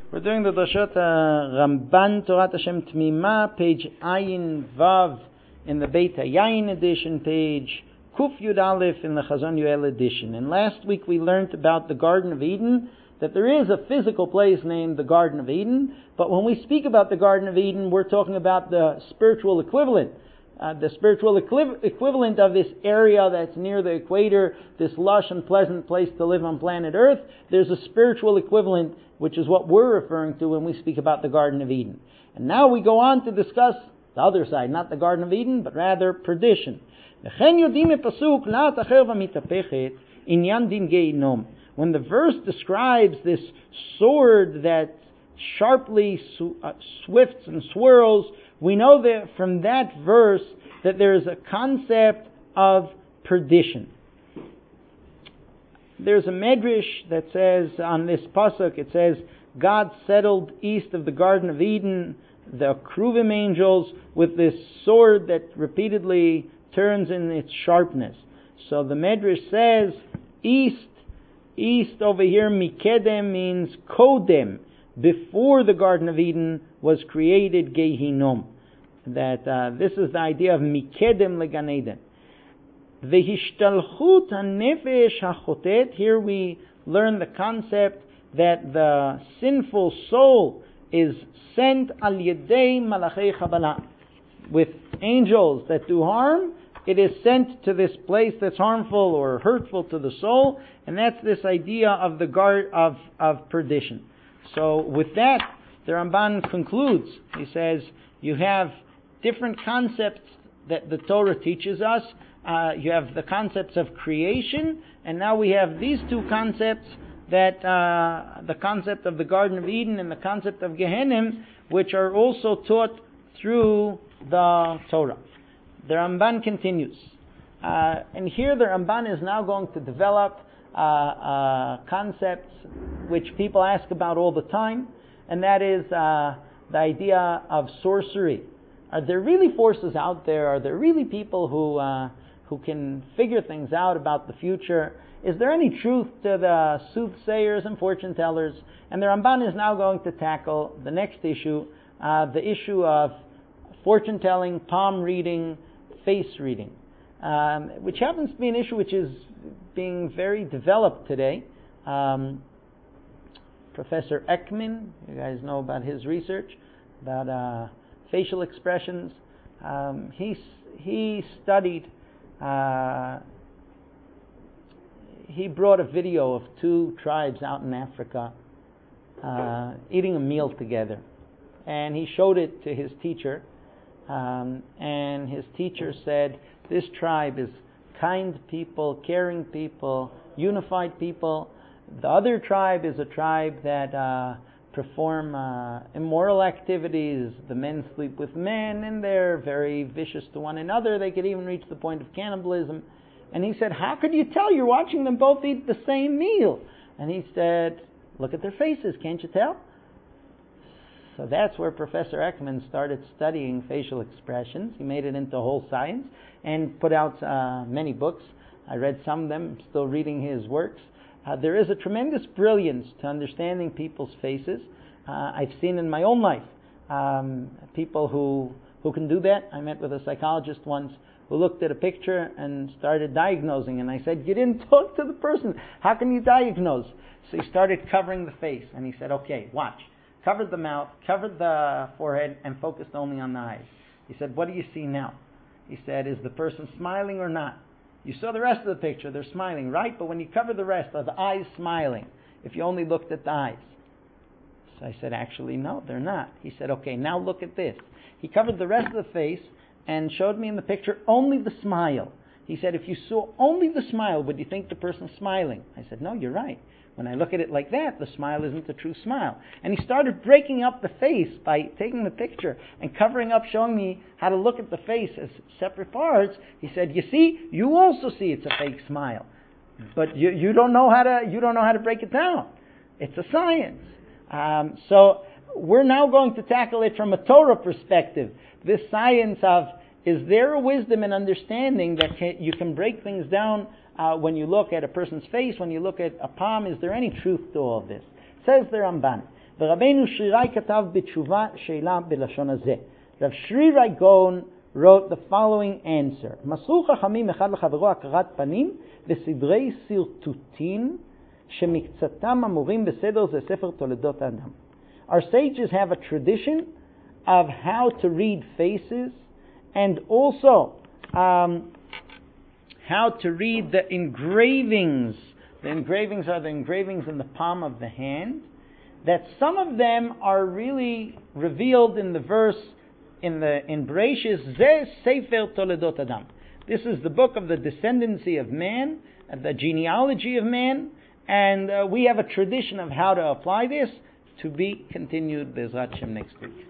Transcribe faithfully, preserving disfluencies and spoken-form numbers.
We're doing the Dashot Ramban Torat Hashem Tmima, page Ayin Vav in the Beit HaYayin edition, page Kuf Yud Aleph in the Chazon Yoel edition. And last week we learned about the Garden of Eden, that there is a physical place named the Garden of Eden, but when we speak about the Garden of Eden, we're talking about the spiritual equivalent. Uh, the spiritual equi- equivalent of this area that's near the equator, this lush and pleasant place to live on planet Earth. There's a spiritual equivalent, which is what we're referring to when we speak about the Garden of Eden. And now we go on to discuss the other side, not the Garden of Eden, but rather perdition. When the verse describes this sword that sharply sw- uh, swifts and swirls, we know that from that verse that there is a concept of perdition. There's a medrash that says on this pasuk, it says, God settled east of the Garden of Eden the Kruvim angels with this sword that repeatedly turns in its sharpness. So the medrash says, east, east over here, mikedem means kodem. Before the Garden of Eden was created, Gehinom. That uh, this is the idea of mikedem legan Eden. Vehishtalchut hanefesh hachotet. Here we learn the concept that the sinful soul is sent al yedei malachei chabala. With angels that do harm, it is sent to this place that's harmful or hurtful to the soul, and that's this idea of the guard of, of perdition. So with that, the Ramban concludes. He says, you have different concepts that the Torah teaches us. Uh, you have the concepts of creation, and now we have these two concepts, that uh, the concept of the Garden of Eden and the concept of Gehenim, which are also taught through the Torah. The Ramban continues. Uh, and here the Ramban is now going to develop uh, uh, concepts which people ask about all the time, and that is uh, the idea of sorcery. Are there really forces out there? Are there really people who uh, who can figure things out about the future? Is there any truth to the soothsayers and fortune tellers? And the Ramban is now going to tackle the next issue, uh, the issue of fortune telling, palm reading, face reading, um, which happens to be an issue which is being very developed today. Um, Professor Ekman, you guys know about his research about uh, facial expressions. Um, he he studied. Uh, he brought a video of two tribes out in Africa uh, eating a meal together, and he showed it to his teacher. Um, and his teacher said, "This tribe is kind people, caring people, unified people. The other tribe is a tribe that uh, perform uh, immoral activities. The men sleep with men, and they're very vicious to one another. They could even reach the point of cannibalism." And he said, "How could you tell? You're watching them both eat the same meal." And he said, "Look at their faces. Can't you tell?" So that's where Professor Ekman started studying facial expressions. He made it into a whole science and put out uh, many books. I read some of them, still reading his works. Uh, there is a tremendous brilliance to understanding people's faces. Uh, I've seen in my own life um, people who who can do that. I met with a psychologist once who looked at a picture and started diagnosing. And I said, "You didn't talk to the person. How can you diagnose?" So he started covering the face. And he said, "Okay, watch." Covered the mouth, covered the forehead, and focused only on the eyes. He said, "What do you see now?" He said, "Is the person smiling or not? You saw the rest of the picture, they're smiling, right? But when you cover the rest, are the eyes smiling if you only looked at the eyes?" So I said, "Actually, no, they're not." He said, "Okay, now look at this." He covered the rest of the face and showed me in the picture only the smile. He said, "If you saw only the smile, would you think the person's smiling?" I said, "No, you're right. When I look at it like that, the smile isn't a true smile." And he started breaking up the face by taking the picture and covering up, showing me how to look at the face as separate parts. He said, "You see, you also see it's a fake smile, but you, you don't know how to you don't know how to break it down. It's a science." Um, so we're now going to tackle it from a Torah perspective. This science of, is there a wisdom and understanding that can, you can break things down uh, when you look at a person's face, when you look at a palm? Is there any truth to all of this? Says the Ramban, ורבנו שרירי כתב בתשובה שאלה בלשון הזה. רב שרירי גאון wrote the following answer. מסרו חכמים אחד לחברו הכרת פנים וסדרי סרטוטים שמקצתם אמורים בסדר זה ספר תולדות האדם. Our sages have a tradition of how to read faces and also um, how to read the engravings. The engravings are the engravings in the palm of the hand, that some of them are really revealed in the verse in the in Bereshis, Zeh Sefer Toledot Adam. This is the book of the descendancy of man, and the genealogy of man, and uh, we have a tradition of how to apply this, to be continued Bezrat Hashem next week.